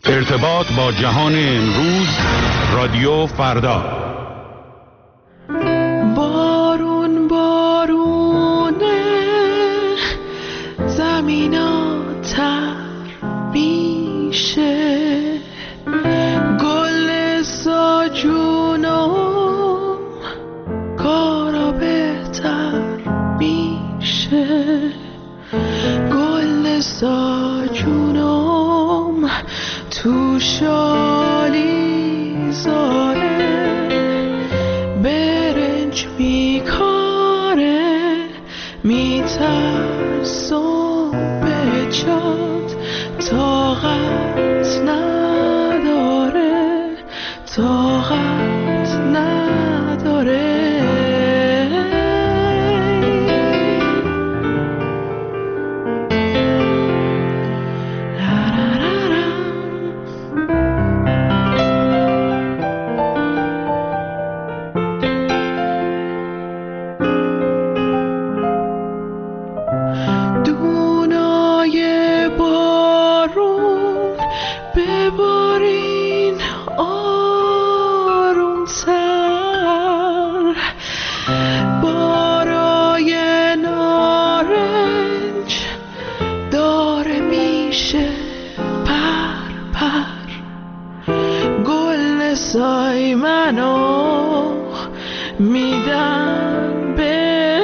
ارتباط با جهان امروز، رادیو فردا. بارون بارونه، زمینا تر میشه، گل ساجونم کارا بهتر میشه، گل ساجونم تو شالی زاره، برنج میکاره، میترسم به جات طاقت نداره، طاقت نداره. سای منو میدم به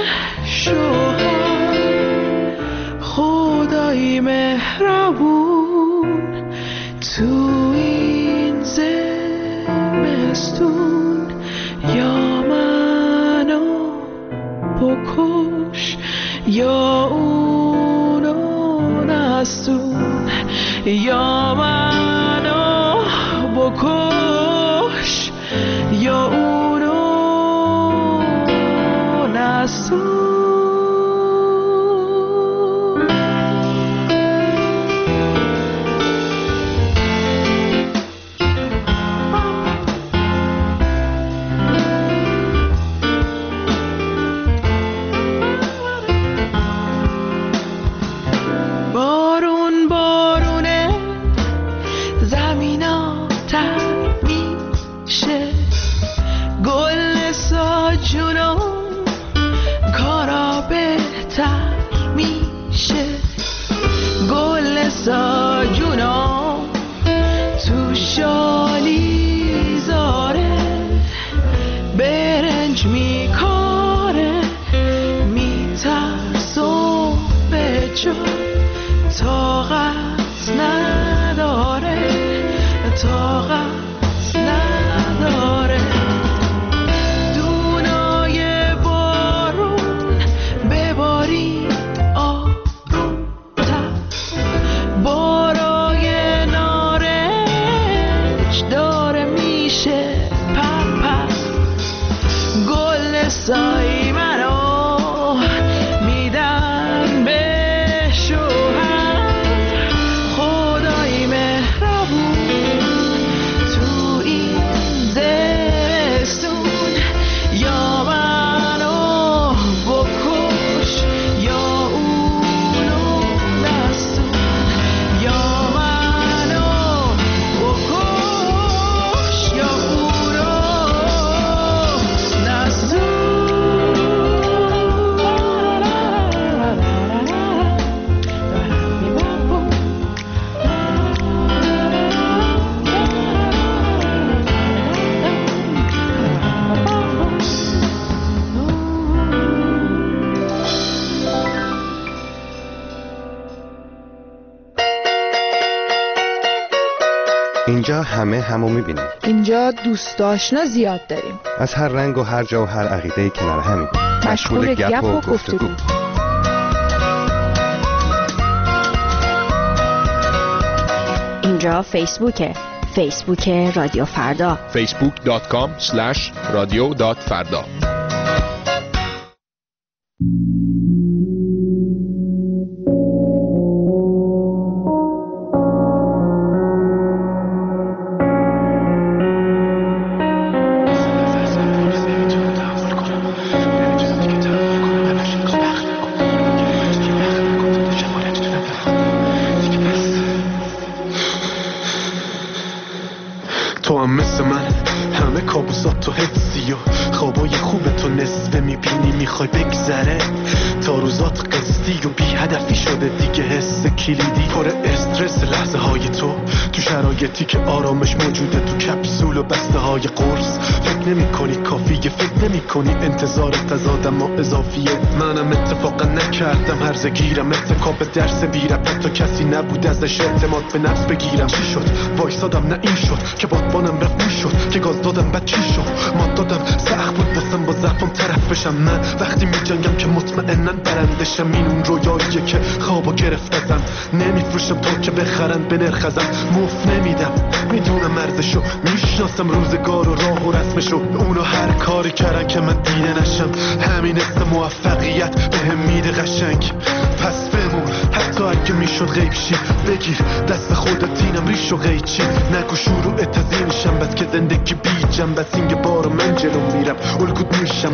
شوهر، خدای مهربون تو این زمستون، یا منو بکش یا اونو نستون، یا منو بکش یا اونو نستون. بارون بارونه، زمینا تر میشه، گل ساجونم کارا بهتر میشه، گل ساجونم تو شالی زاره، برنج میکاره، میترسم به جا طاقت نداره، طاقت نداره. دونای بارون ببارید آروم‌تر، بارای نارنج داره میشه پرپر، گل سای منو میدن به شوهر، خدای مهربون تو این زمستون، یا منو بکش یا اونو نستون، یا منو بکش یا اونو نستون. اینجا همه همو میبینیم. اینجا دوست آشنا زیاد داریم، از هر رنگ و هر جا و هر عقیده کنار همیم، مشغول گپ و گفتگو. اینجا فیسبوکه، فیسبوک رادیو فردا، facebook.com/radio.farda. تو هم مثل من همه کابوسات تو حفظی و خوابای خوب تو نصفه میبینی میخوای بگذره تا روزات قصدی و بی هدفی شده دیگه حس کلیدی پر استرس لحظه های تو شرایطی که آرامش موجوده تو کپسول و بسته های قرص فکر نمی کنی کافیه فکر نمی کنی انتظار تضادم و اضافیه منم اتفاقا نکردم هرزه گیرم اتکاب درس بیرم حتی کسی نبود ازش اعتماد به نفس بگیرم چی شد وایسادم نه این شد که بادبانم رفت می شد که گاز دادم بعد چی شد ما دادم سخت بود باسم با ضعفم طرف بشم من وقتی می جنگم که مطمئنن برندشم این اون رویاییه که خوابو گرفت ازم نمیفروشم تا که بخرن به نرخ ازم مفت نمیدم میدونم ارزشو میشناسم روزگار و راه و رسمشو اونو هر کاری کردن که من دیده نشم همین اسم موفقیت بهم میده قشنگ پس بمون حتی اگه میشد غیب شی بگیر دست خودت اینم ریش و قیچی نگو شروع تزینشم بس که زندگی بیجم بس اینگه بارو من جلو میرم الگود میشم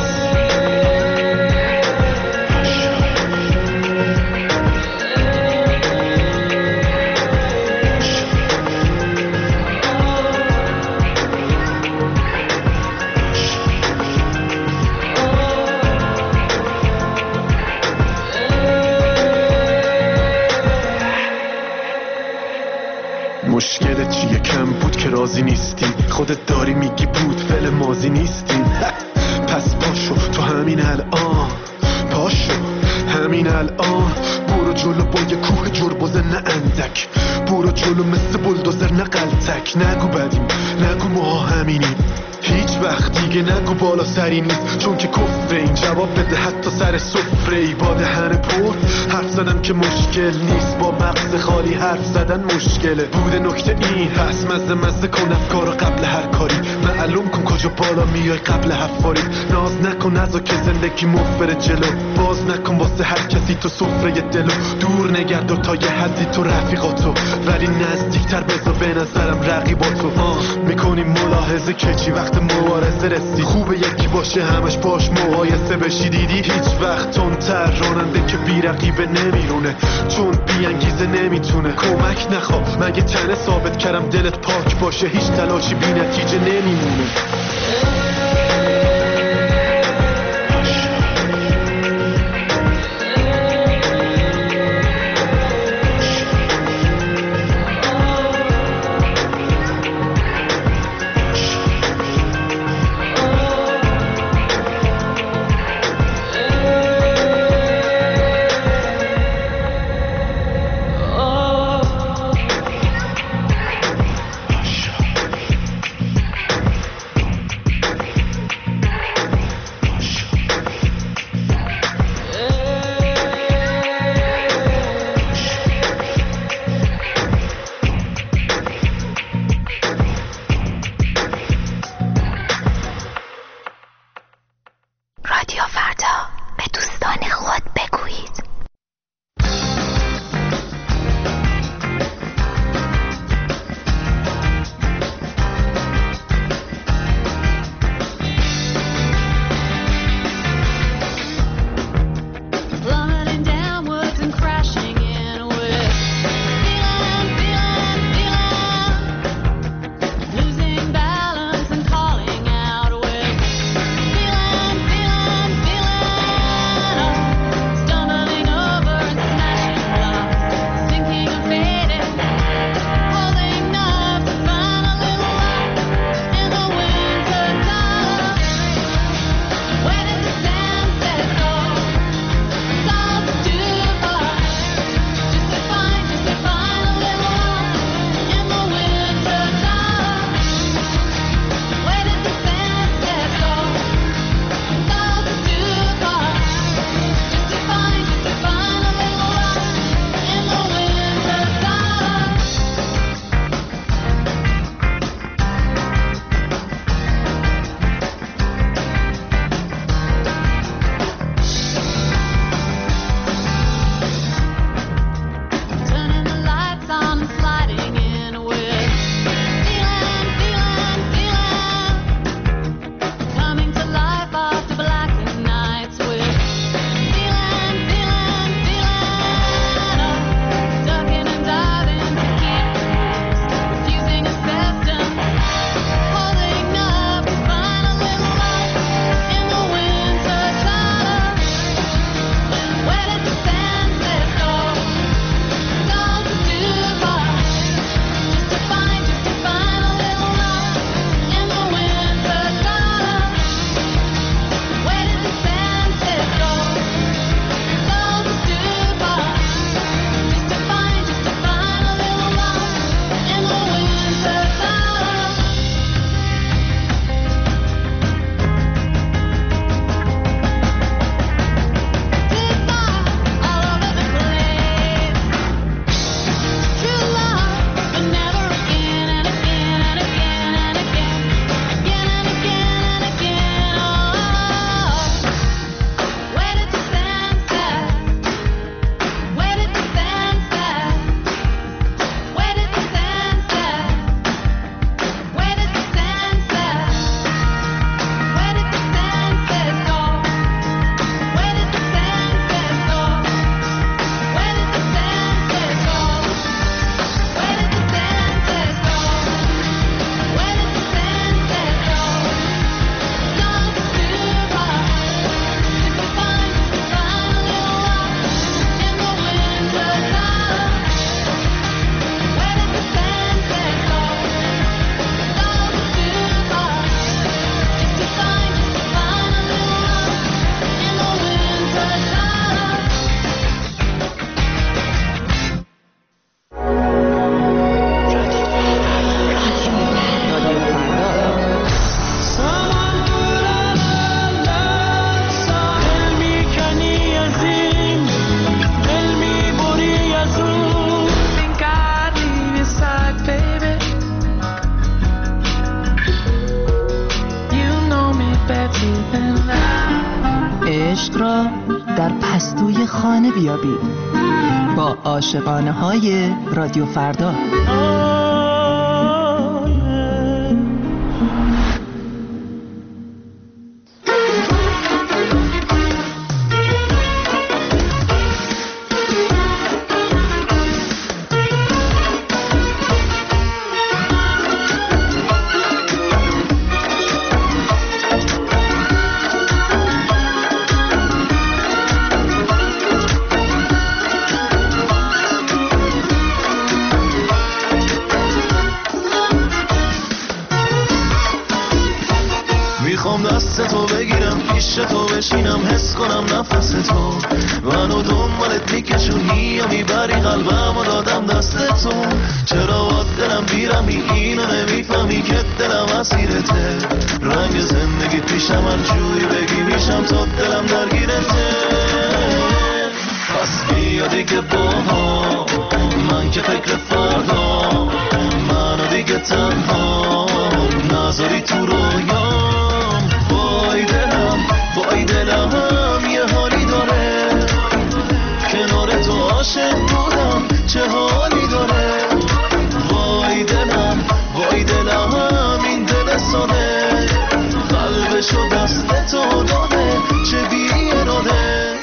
مشکلت چیه کم بود که راضی نیستی خودت داری میگی بود فعل ماضی نیستین پس پاشو تو همین الان پاشو همین الان برو جلو با یه کوه جربوزه نه اندک برو جلو مثل بلدوزر نه قلتک نگو بدیم نگو ما همینیم هیچ وقت دیگه نگو بالا سری نیست چون که کفره این جواب بده حتی سر سفره ای با دهن پر حرف زدن که مشکل نیست با مغز خالی حرف زدن مشکله بوده نکته این هست مزه کن افکارو قبل هر کاری معلوم کن کجا بالا میای قبل حفاری ناز نکن نزا که زندگی مفبره جلو باز نکن واسه هر کسی تو سفره دلو دور نگرد و تا یه حدی تو رفیقاتو ولی نزدیکتر بذار به نظرم رقیباتو میکنی ملاحظه که چی وقت مبارزه رسی خوبه یکی باشه همش باش مقایسه بشی دیدی هیچ وقت تندتر راننده که بی رقیبه نمیرونه چون بی انگیزه نمیتونه کمک نخوا مگه تنه ثابت کردم دلت پاک باشه هیچ تلاشی بی نتیجه نمیمونه عشق را در پستوی خانه بیابید با عاشقانه های رادیو فردا. میخوام دست تو بگیرم، پیش تو بشینم، حس کنم نفس تو منو دنبالت میکشونی یا میبری قلبم و دادم دست تو. چرا با دلم بیرمی اینو نمیفهمی که دلم اسیرته. رنگ زندگی پیشم هر جوری بگی میشم تا دلم درگیرته. پس بیا دیگه با من که فکر فردا منو دیگه تنها نذاری تو رویام. وای دلم یه حالی داره کنار تو عاشق بودم چه حالی داره. وای دلم این دل ساده قلبشو دست تو داده چه بی اراده.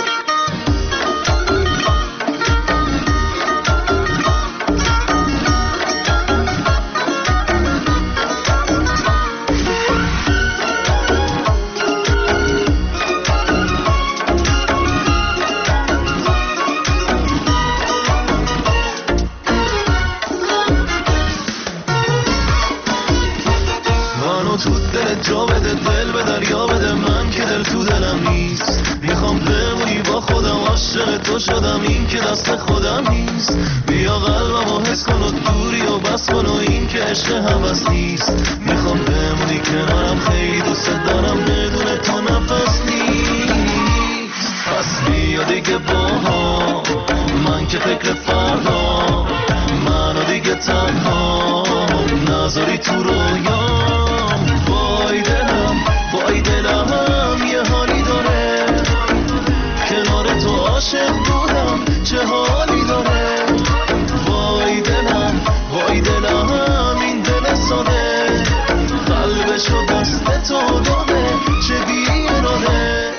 جا بده دل به دریا بده من که دل تو دلم نیست. میخوام بمونی با خودم عاشق تو شدم این که دست خودم نیست. بیا قلبم و حس کن و دوری و بس کن و این که عشق هوس نیست. میخوام بمونی کنارم خیلی دوست دارم بدون تو نفس نیست. پس بیا دیگه با من که فکر فردا منو دیگه تنها نذاری تو رویام. وای دلم یه حالی داره کنار تو عاشق بودم چه حالی داره. وای دلم این دل ساده قلبشو دست تو داده چه بی اراده.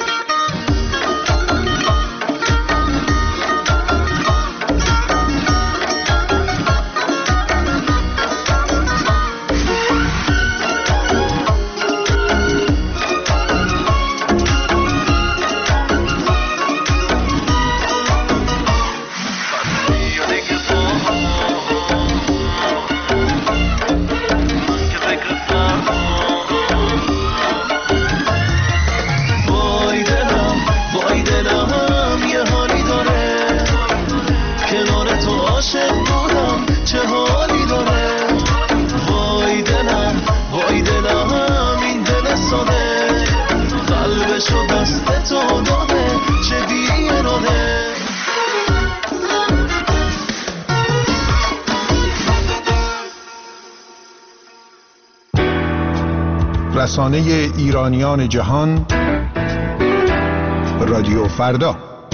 رسانه ایرانیان جهان رادیو فردا.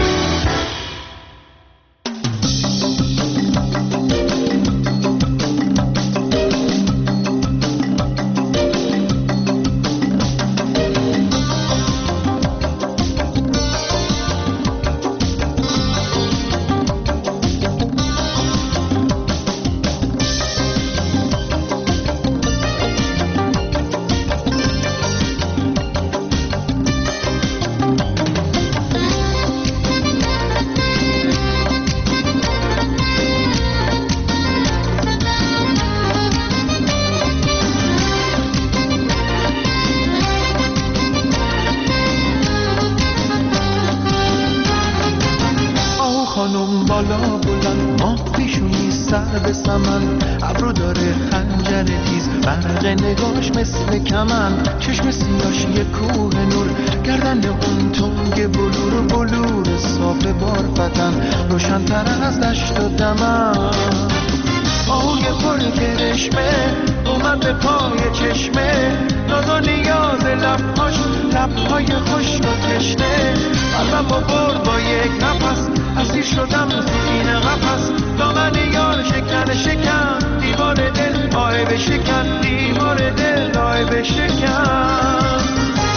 بالا بلند ماه پیشونی سر به سمن ابرو داره خنجر تیز برق نگاش مثل کمن چشم سیاش یه کوه نور گردن اون تنگ بلور صاف بارفتن روشن‌تر از دشت و دمن آه پر کرشمه اومد اومد به پای چشمه ناز و نیاز لبهاش لبهای خشک و تشنه قلبم برد با یک نفس اسیر شدم تو این قفس دامن یار شکن شکن دیوار دل آه بشکن دیوار دل آه بشکن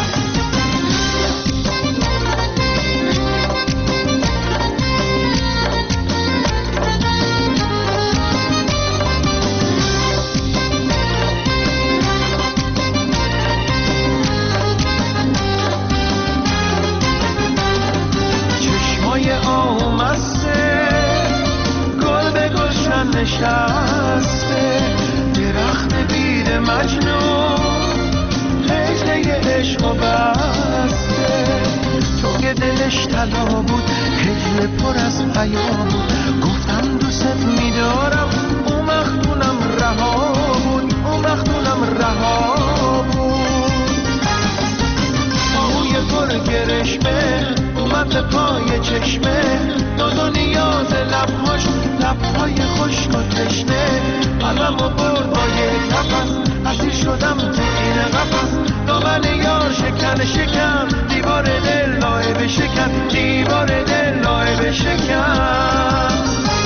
نشسته درخت بید مجنون هجله عشق و بسته تو که دلش طلا بود هجله پر از پیام بود گفتم دوست میدارم اون وقتونم رها بود اون وقتونم رها بود آهوی پر گرشمه اومد به پای چشمه ناز و نیاز لبهاش لبهای خشک و تشنه قلبم و برد با یک نفس اسیر شدم تو این قفس دامن یار شکن شکن دیوار دل لایه بشکن دیوار دل لایه بشکن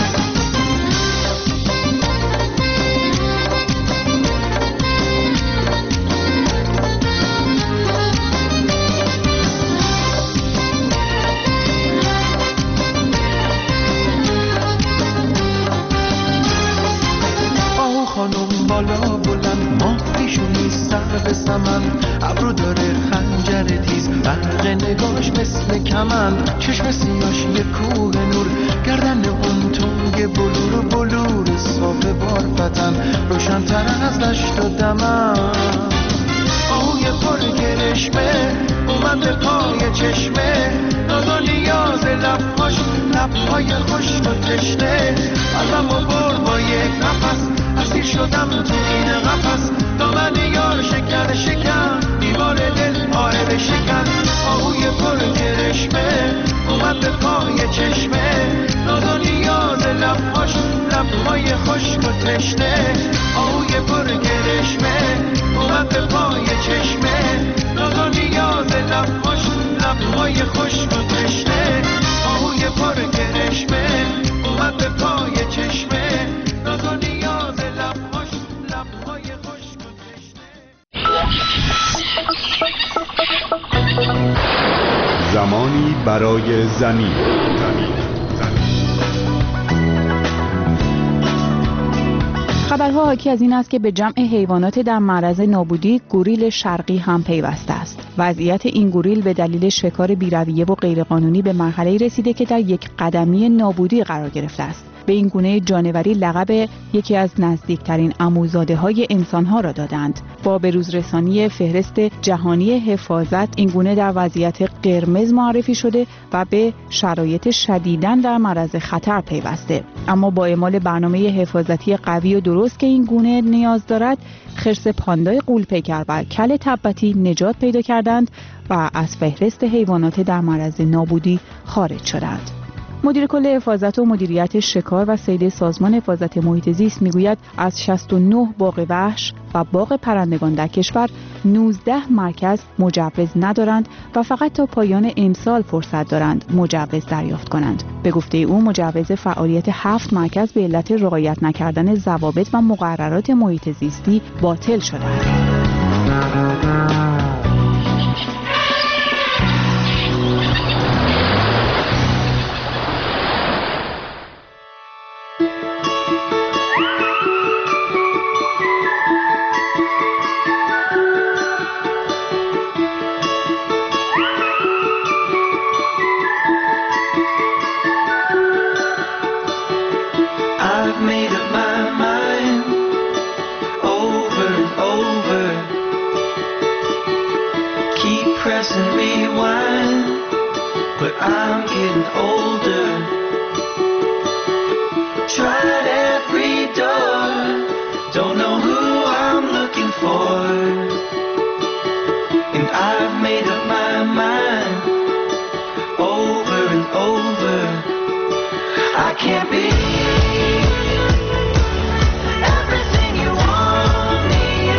خانم بالا بلند ماه پیشونی سر به سمن ابرو داره خنجر تیز برق نگاش مثل کمند چشم سیاش یه کوه نور گردن اون تنگ بلور بلور صاف بارفتن روشن تر از دشت و دمن آهوی پر گرشمه اومد به پای چشمه ناز و نیاز لبهاش لبهای خشک و تشنه قلبم و برد با یک نفس اسیر شدم تو این قفس دامن یار شکن شکن دیوار دل آره بشکن آهوی پر گرشمه اومد به پای چشمه ناز و نیاز لبهاش لبهای خشک و تشنه آهوی پر گرشمه اومد به پای چشمه ناز و نیاز لبهاش لبهای خشک و تشنه آهوی پر گرشمه اومد به پای چشمه ناز و نیاز لبهاش لبهای خشک و تشنه زمانی برای زمین خبرها حاکی از این است که به جمع حیوانات در معرض نابودی گوریل شرقی هم پیوسته است. وضعیت این گوریل به دلیل شکار بی‌رویه و غیرقانونی به مرحله‌ای رسیده که در یک قدمی نابودی قرار گرفته است. به این گونه جانوری لقب یکی از نزدیکترین عموزاده‌های انسان‌ها را دادند. با بروزرسانی فهرست جهانی حفاظت این گونه در وضعیت قرمز معرفی شده و به شرایط شدیداً در معرض خطر پیوسته. اما با اعمال برنامه حفاظتی قوی و درست که این گونه نیاز دارد، خرس پاندای غول‌پیکر و کل تبتی نجات پیدا کردند و از فهرست حیوانات در معرض نابودی خارج شدند. مدیر کل حفاظت و مدیریت شکار و صید سازمان حفاظت محیط زیست میگوید از 69 باغ وحش و باغ پرندگان در کشور 19 مرکز مجوز ندارند و فقط تا پایان امسال فرصت دارند مجوز دریافت کنند. به گفته او مجوز فعالیت 7 مرکز به علت رعایت نکردن ضوابط و مقررات محیط زیستی باطل شده است. Everything you want me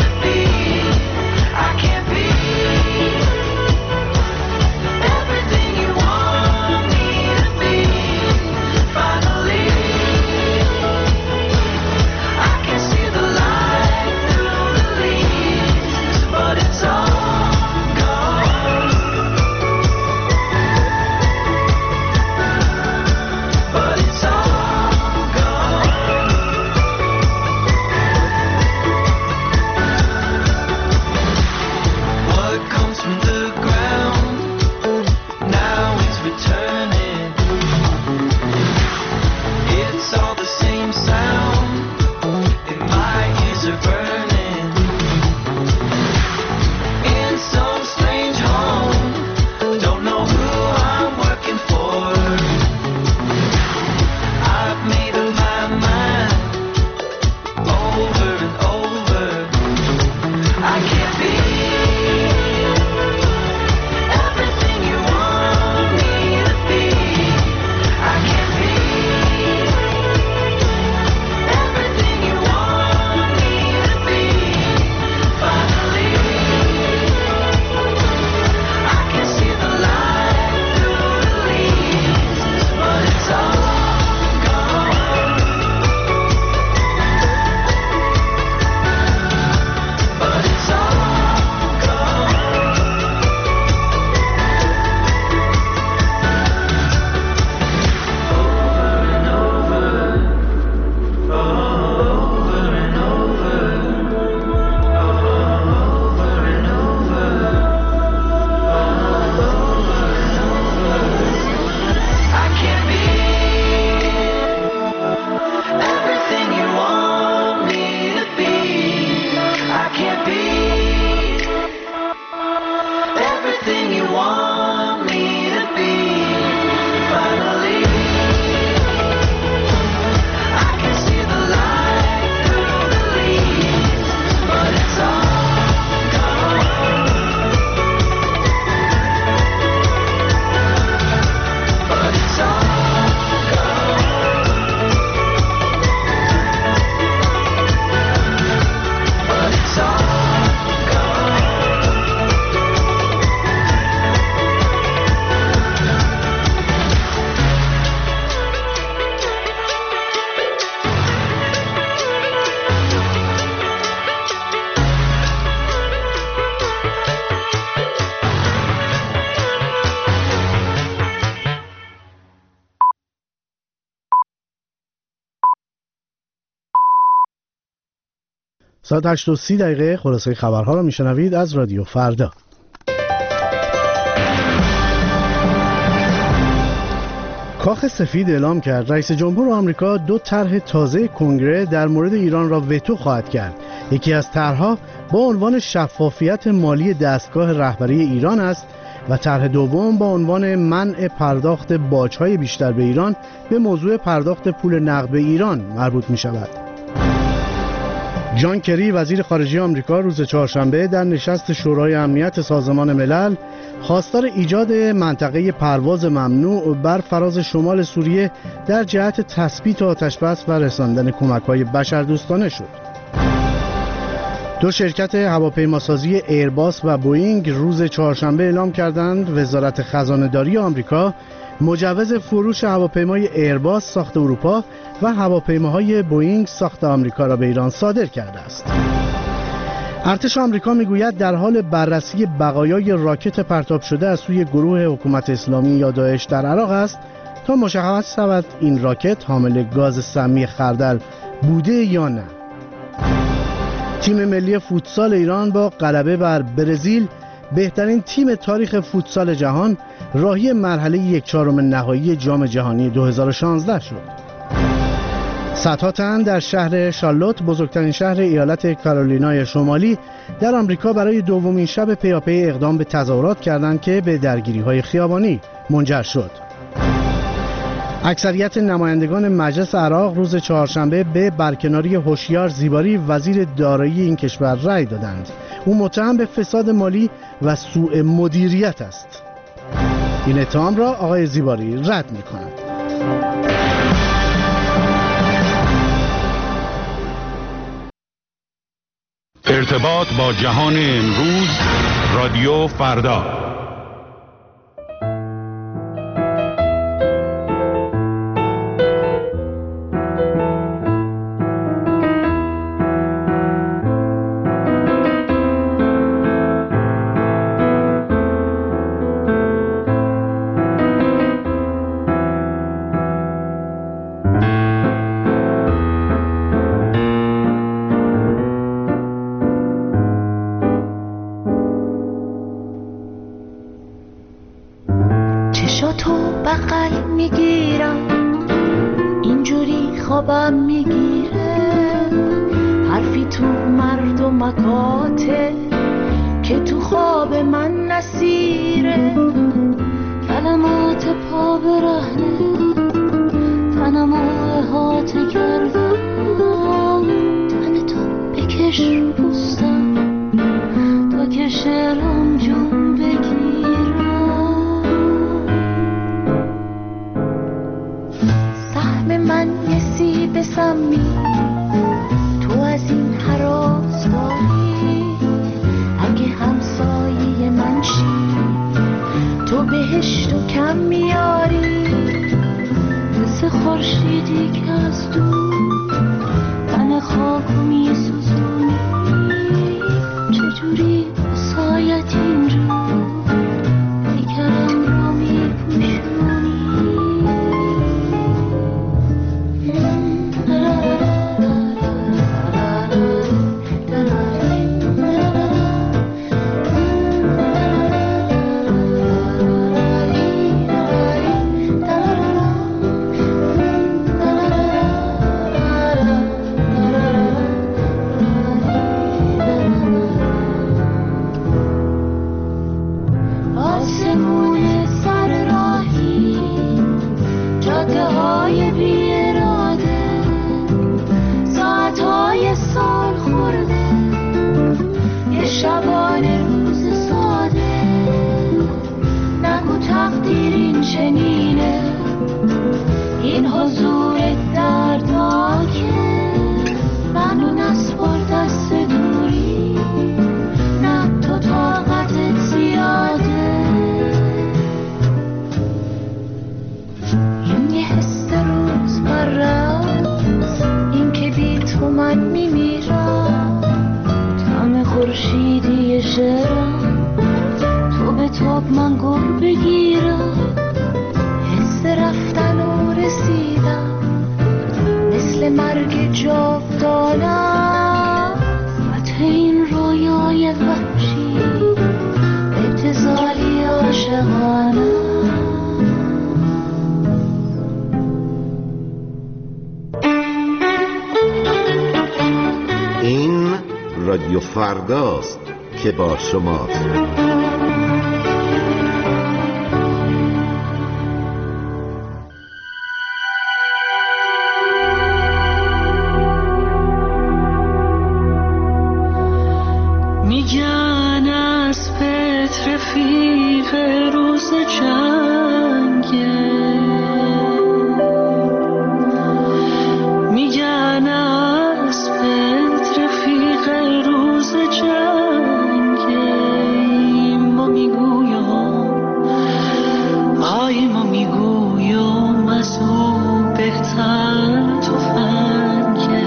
ساعت 8:30 خلاصه خبرها را میشنوید از رادیو فردا. کاخ سفید اعلام کرد رئیس جمهور آمریکا 2 طرح تازه کنگره در مورد ایران را وتو خواهد کرد. یکی از طرح‌ها با عنوان شفافیت مالی دستگاه رهبری ایران است و طرح دوم با عنوان منع پرداخت باج‌های بیشتر به ایران به موضوع پرداخت پول نقد به ایران مربوط می‌شود. جان کری وزیر خارجه آمریکا روز چهارشنبه در نشست شورای امنیت سازمان ملل خواستار ایجاد منطقه پرواز ممنوع بر فراز شمال سوریه در جهت تثبیت آتش‌بس و رساندن کمک‌های بشردوستانه شد. 2 شرکت هواپیماسازی ایرباس و بوئینگ روز چهارشنبه اعلام کردند وزارت خزانه‌داری آمریکا مجوز فروش هواپیمای ایرباس ساخت اروپا و هواپیماهای بوئینگ ساخت آمریکا را به ایران صادر کرده است. ارتش آمریکا میگوید در حال بررسی بقایای راکت پرتاب شده از سوی گروه حکومت اسلامی یا داعش در عراق است تا مشخص شود این راکت حامل گاز سمی خردل بوده یا نه. تیم ملی فوتسال ایران با غلبه بر برزیل بهترین تیم تاریخ فوتسال جهان راهی مرحله 1/4 نهایی جام جهانی 2016 شد. صدها تن در شهر شارلوت بزرگترین شهر ایالت کارولینای شمالی در آمریکا برای دومین شب پیاپی اقدام به تظاهرات کردند که به درگیری‌های خیابانی منجر شد. اکثریت نمایندگان مجلس عراق روز چهارشنبه به برکناری هوشیار زیباری وزیر دارایی این کشور رأی دادند. او متهم به فساد مالی و سوء مدیریت است. این اتهام را آقای زیباری رد می‌کند. ارتباط با جهان امروز رادیو فردا. تاب من گل بگیرم حس رفتن و رسیدم رادیو فرداست که با شماست. میگن از رفیق روز جنگه، میگن از رفیق روز جنگه. ما میگویم آی ما میگویم از او بهتر تفنگه.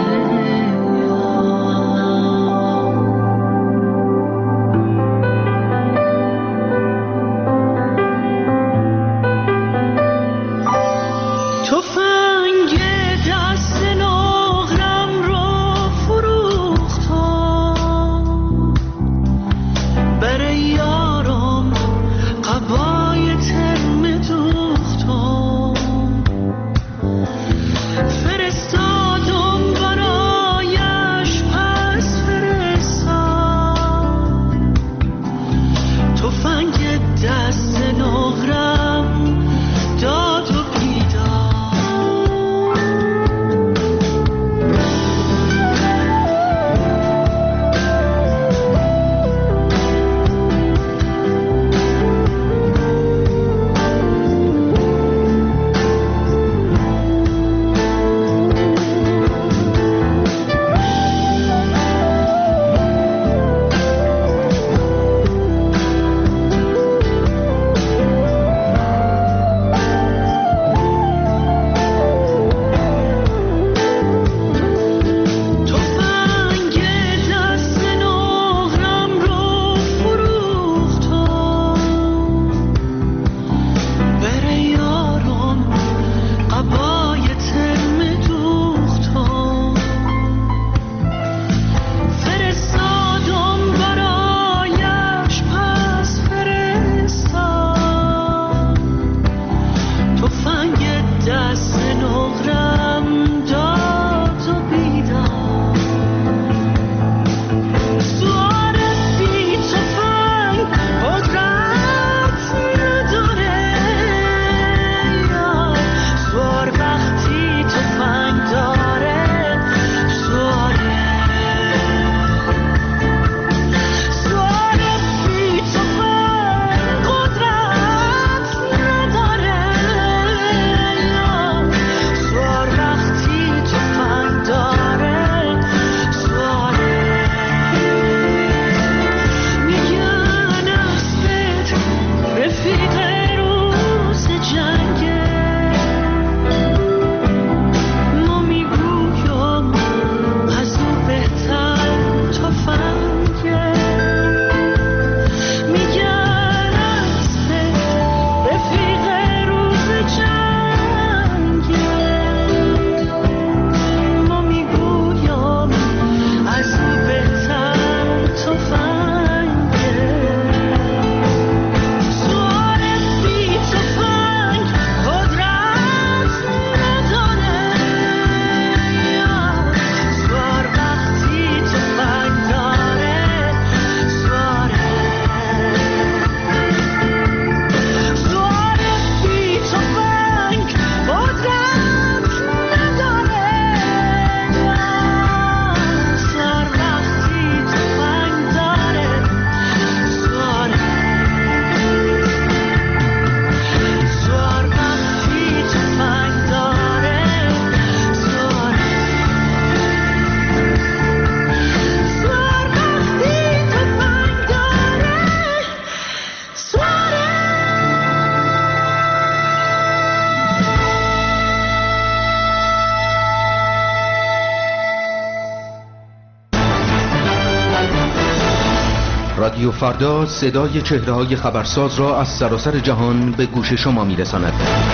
رادیو فردا صدای چهره‌های خبرساز را از سراسر جهان به گوش شما می‌رساند.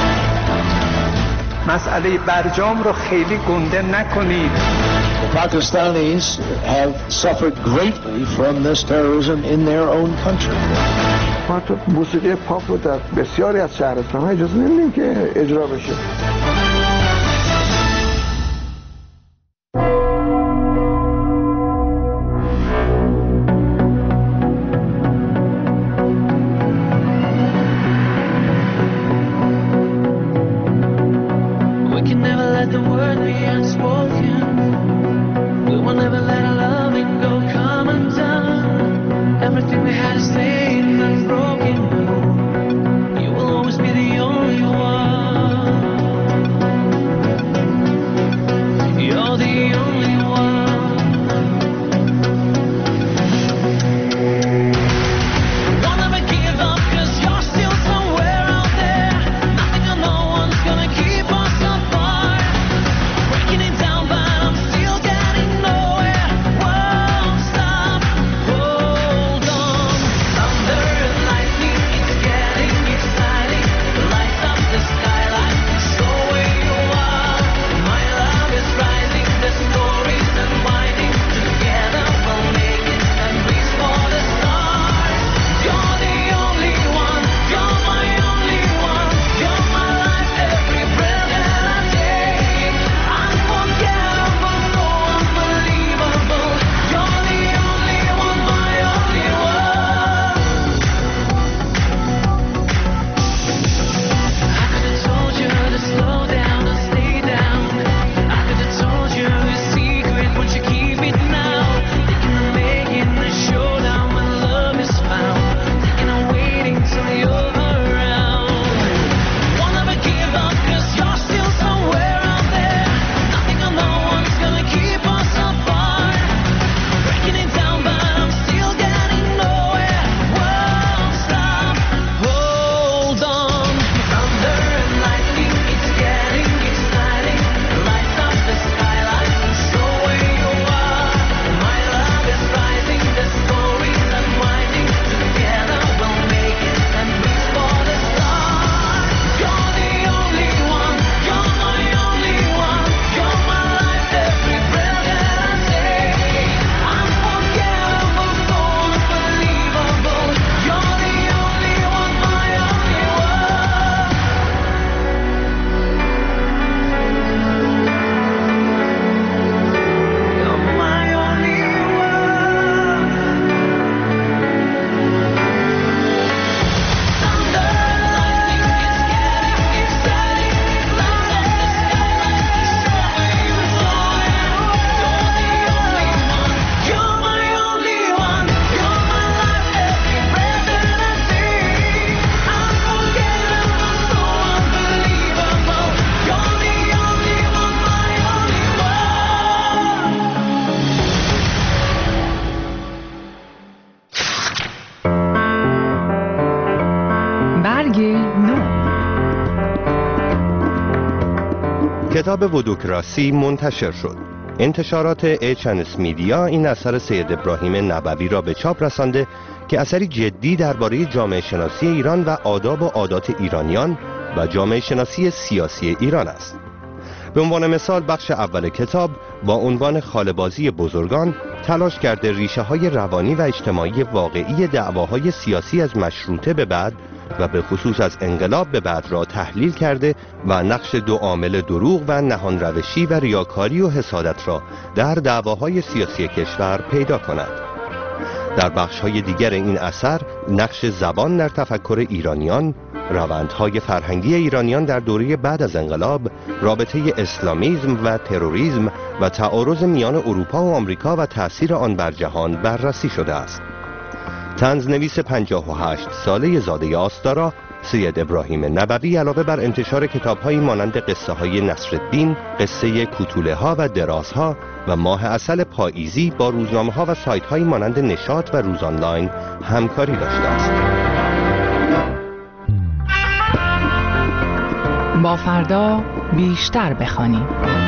مسئله برجام را خیلی گنده نکنید. The Pakistanis have suffered greatly from this terrorism in their own country. ما تو موسیقی پاپ رو در بسیاری از شهرستان‌ها اجازه نمیدیم که اجرا بشه. رنگ نو. کتاب ودوکراسی منتشر شد. انتشارات ایچنس میدیا این اثر سید ابراهیم نبوی را به چاپ رسانده که اثری جدی درباره جامعه شناسی ایران و آداب و عادات ایرانیان و جامعه شناسی سیاسی ایران است. به عنوان مثال بخش اول کتاب با عنوان خاله‌بازی بزرگان تلاش کرده ریشه های روانی و اجتماعی واقعی دعواهای سیاسی از مشروطه به بعد و به خصوص از انقلاب به بعد را تحلیل کرده و نقش دو عامل دروغ و نهان روشی و ریاکاری و حسادت را در دعواهای سیاسی کشور پیدا کند. در بخش‌های دیگر این اثر نقش زبان در تفکر ایرانیان، روندهای فرهنگی ایرانیان در دوره بعد از انقلاب، رابطه اسلامیسم و تروریسم و تعارض میان اروپا و آمریکا و تأثیر آن بر جهان بررسی شده است. طنزنویس 58 ساله زاده آستارا، سید ابراهیم نبوی علاوه بر انتشار کتاب‌هایی مانند قصه های نصرالدین، قصه کوتوله ها و درازها و ماه عسل پاییزی با روزنامه ها و سایت های مانند نشاط و روز آنلاین همکاری داشته است. با فردا بیشتر بخوانیم.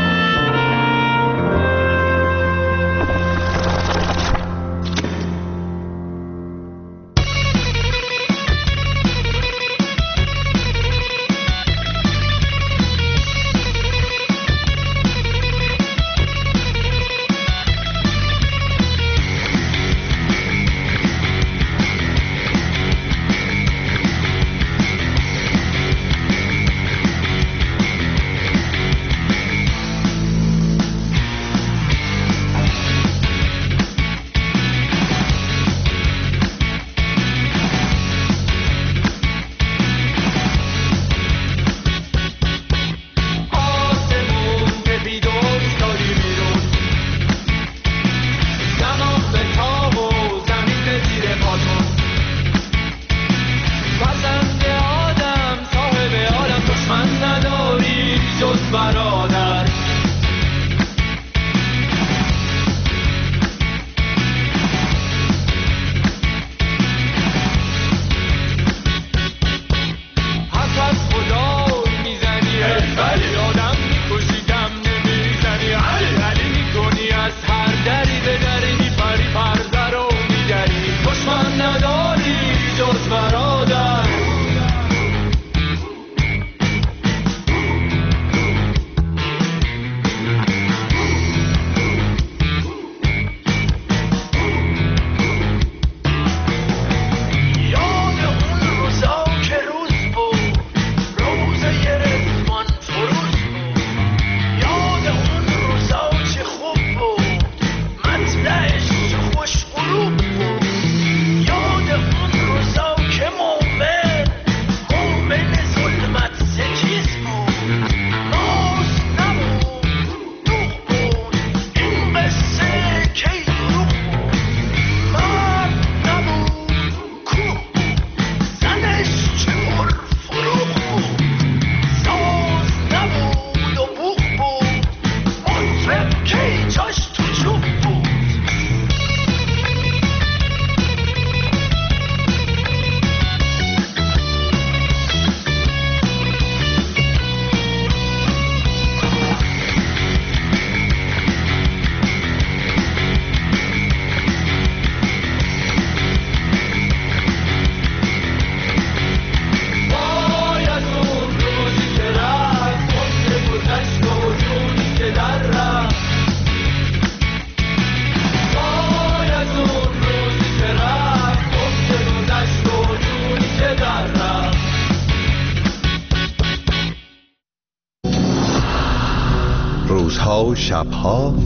روزها و شبها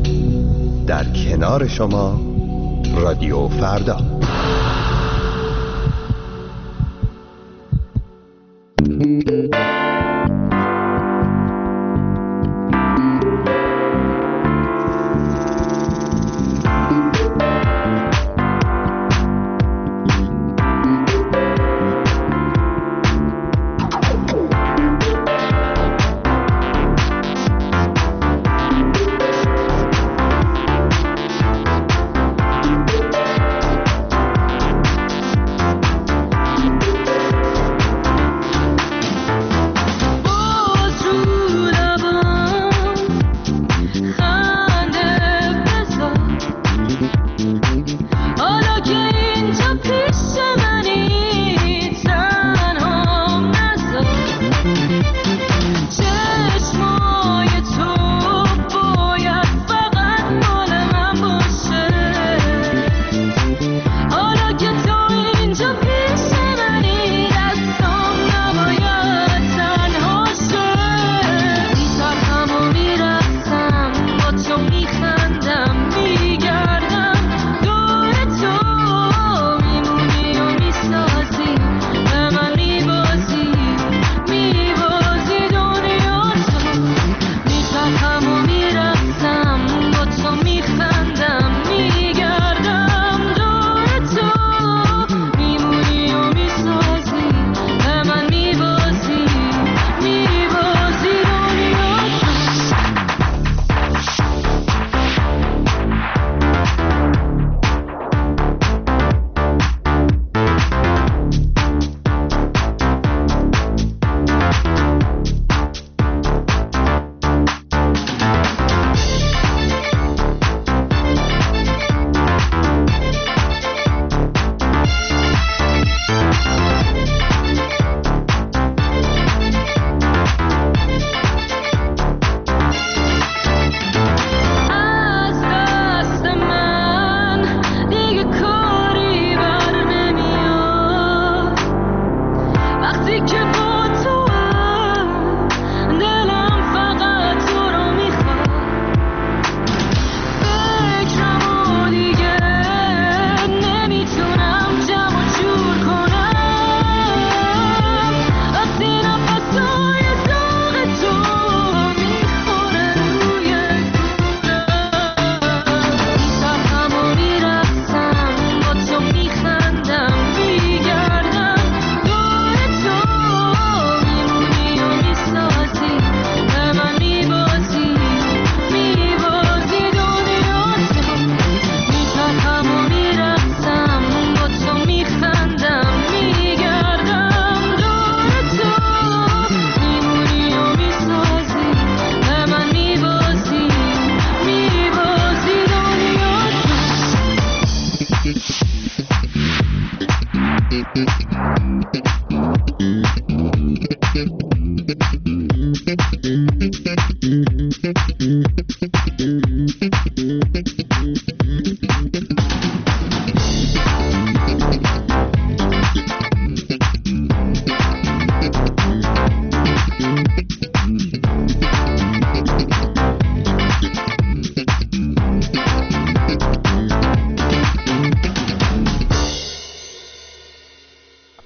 در کنار شما رادیو فردا.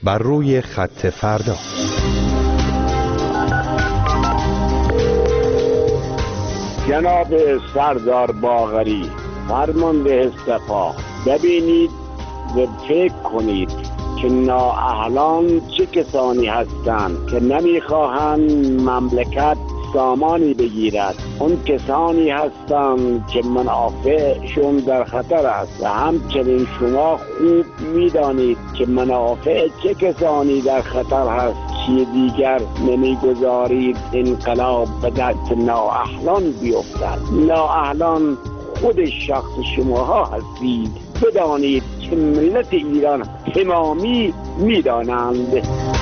بر روی خط فردا. جناب سردار باقری، فرمانده سپاه، ببینید و فکر کنید که نااهلان چه کسانی هستند که نمیخواهند مملکت سامانی بگیرد. اون کسانی هستند که منافعشون در خطر است و همچنین شما خوب میدانید که منافع چه کسانی در خطر هست که دیگر نمیگذارید انقلاب به دست نااهلان بیفتد. نااهلان خود شخص شماها هستید. بدانید که ملت ایران تمامی میدانند.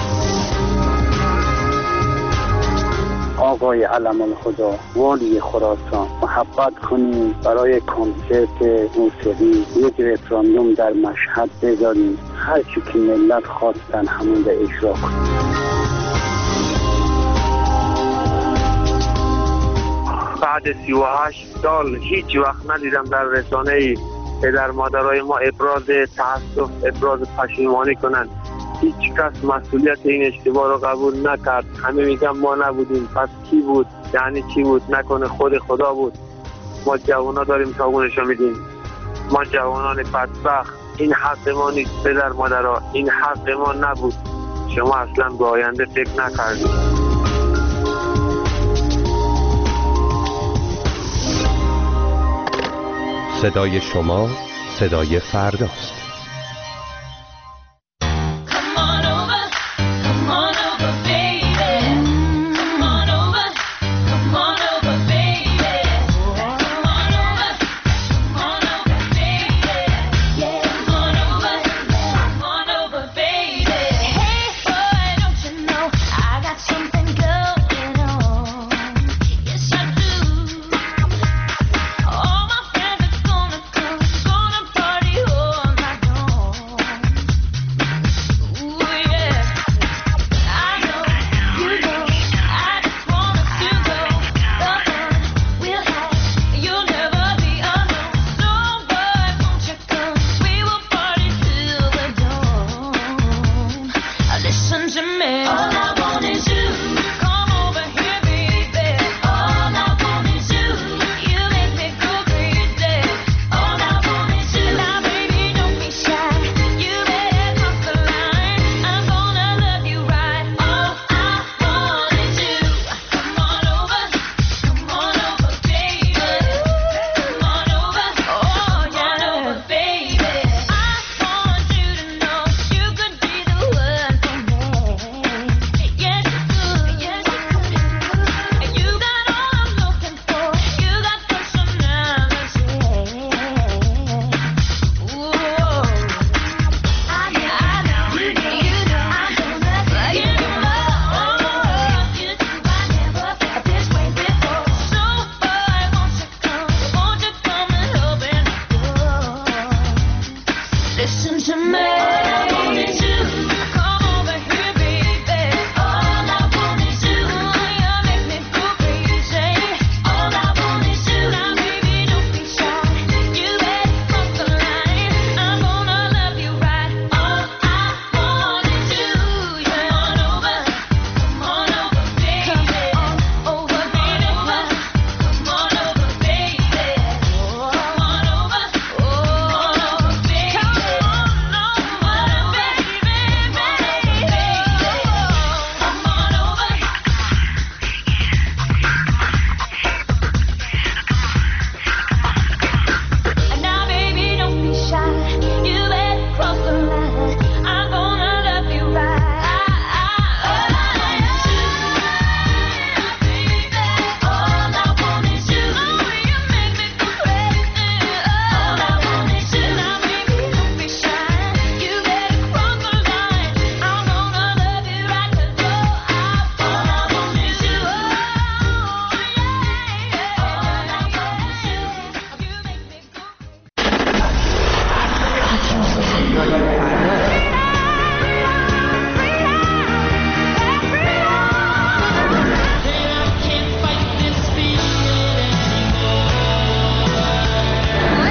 آقای علم الخدا والی خراسان، محبت کنید برای کنسرت موسیقی یک رفراندوم در مشهد بذارید، هر چی که ملت خواستن همون رو اجرا کنید. بعد 38 سال هیچ وقت ندیدم در رسانه پدر مادرای ما ابراز تأسف، ابراز پشیمانی کنند. هیچ کس مسئولیت این اشتباه رو قبول نکرد. همه میگن ما نبودیم. پس کی بود؟ یعنی چی بود؟ نکنه خود خدا بود. ما جوانا داریم تاگونشو میدیم. ما جوانان بدبخت. این حق ما نیست پدر مادرها، این حق ما نبود. شما اصلا به آینده فکر نکردید. صدای شما صدای فرداست.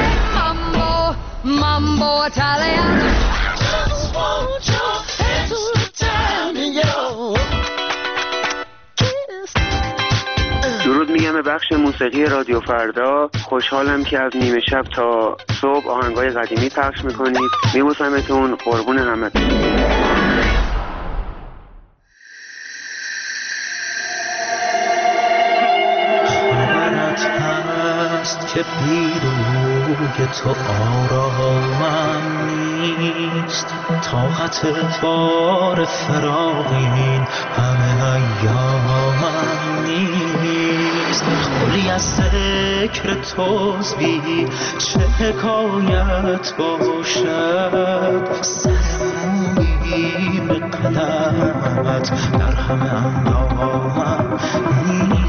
Mambo Italian. Just want your hands دم بخش موسیقی رادیو فردا. خوشحالم که از نیمه شب تا صبح آهنگای قدیمی پخش میکنید. میبوسمتون، قربون همتون. که بیروی تو آرامم نیست، طاقت بار فراق این همه ایامم نیست. خالی از ذکر توست بی چه حکایت باشد، سرمونی به قدمت در همه اندامم نیست.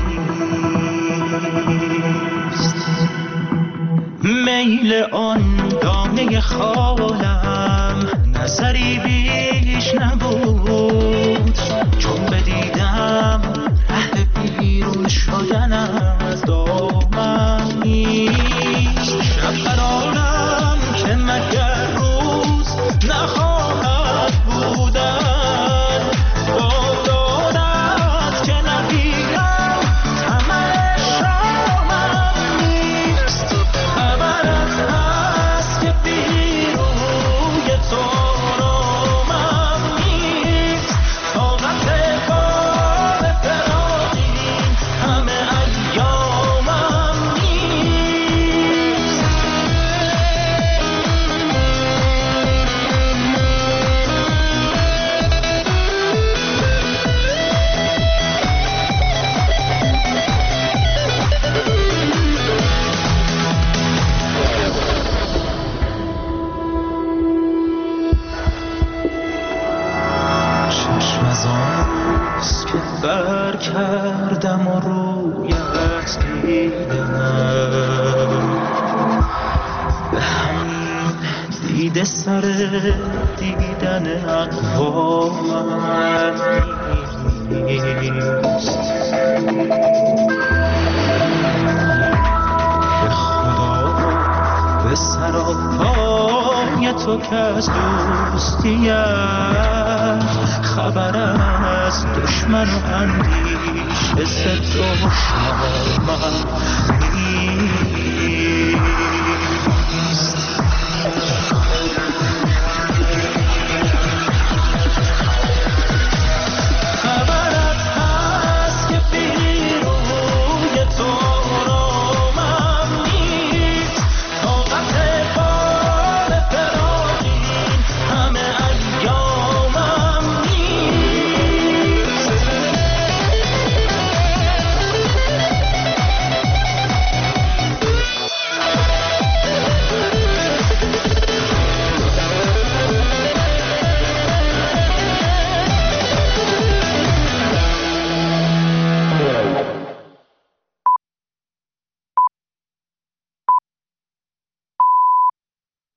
میل آن دانه خالم نظری بیش نبود، چون بدیدم ره بیرون شدن از دامم نیست. شب قرارم که مگر روز نخواهد بودن، دادت که نگیرم ثمر شامم نیست. خبرت هست که بیروی تو آرامم نیست، طاقت بار فراق این همه ایامم نیست. چشم از آنست که بر کردم و رویت دیدم، به همین دیده سر دیدن اقوامم نیست. به خدا به سراپای تو که از دوستیت خبر از دشمن و اندیشه ضد و شامم